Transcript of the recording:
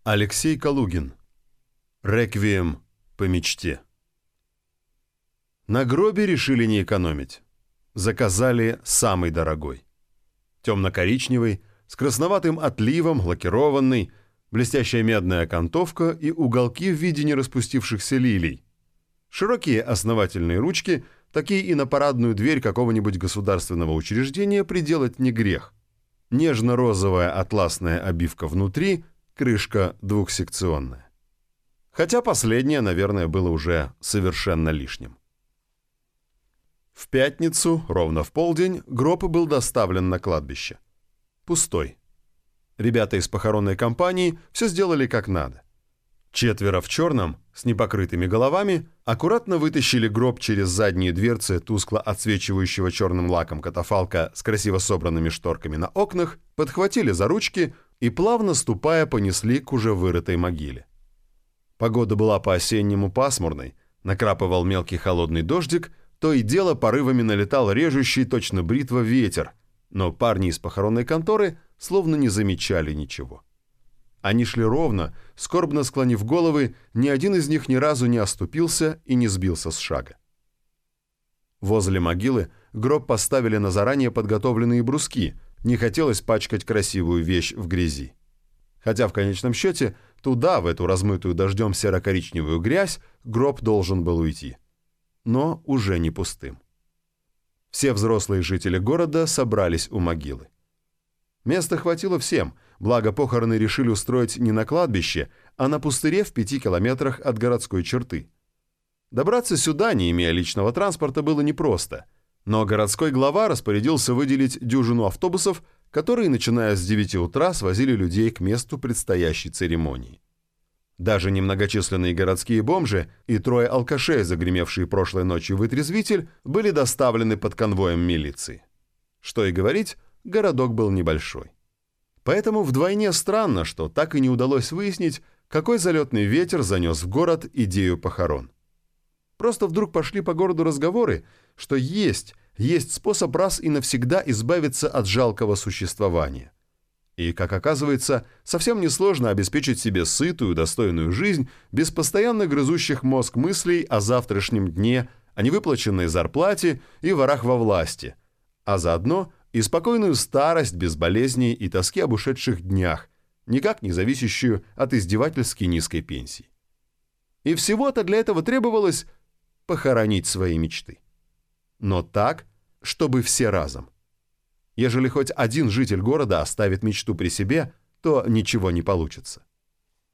Алексей Калугин. Реквием по мечте. На гробе решили не экономить. Заказали самый дорогой. Темно-коричневый, с красноватым отливом, лакированный, блестящая медная окантовка и уголки в виде нераспустившихся лилий. Широкие основательные ручки, такие и на парадную дверь какого-нибудь государственного учреждения приделать не грех. Нежно-розовая атласная обивка внутри, крышка двухсекционная. Хотя последнее, наверное, было уже совершенно лишним. В пятницу, ровно в полдень, гроб был доставлен на кладбище. Пустой. Ребята из похоронной компании все сделали как надо. 4 в черном, с непокрытыми головами, аккуратно вытащили гроб через задние дверцы тускло отсвечивающего черным лаком катафалка с красиво собранными шторками на окнах, подхватили за ручки и, плавно ступая, понесли к уже вырытой могиле. Погода была по-осеннему пасмурной, накрапывал мелкий холодный дождик, то и дело порывами налетал режущий точно бритва ветер, но парни из похоронной конторы словно не замечали ничего. Они шли ровно, скорбно склонив головы, ни один из них ни разу не оступился и не сбился с шага. Возле могилы гроб поставили на заранее подготовленные бруски, не хотелось пачкать красивую вещь в грязи. Хотя в конечном счете туда, в эту размытую дождем серо-коричневую грязь, гроб должен был уйти. Но уже не пустым. Все взрослые жители города собрались у могилы. Места хватило всем, благо похороны решили устроить не на кладбище, а на пустыре в 5 километрах от городской черты. Добраться сюда, не имея личного транспорта, было непросто, но городской глава распорядился выделить дюжину автобусов, которые, начиная с 9 утра, свозили людей к месту предстоящей церемонии. Даже немногочисленные городские бомжи и 3 алкашей, загремевшие прошлой ночью в вытрезвитель, были доставлены под конвоем милиции. Что и говорить, городок был небольшой. Поэтому вдвойне странно, что так и не удалось выяснить, какой залетный ветер занес в город идею похорон. Просто вдруг пошли по городу разговоры, что есть способ раз и навсегда избавиться от жалкого существования. И, как оказывается, совсем несложно обеспечить себе сытую, достойную жизнь без постоянно грызущих мозг мыслей о завтрашнем дне, о невыплаченной зарплате и ворах во власти, а заодно и спокойную старость без болезней и тоски об ушедших днях, никак не зависящую от издевательски низкой пенсии. И всего-то для этого требовалось похоронить свои мечты. Но так, чтобы все разом. Ежели хоть один житель города оставит мечту при себе, то ничего не получится.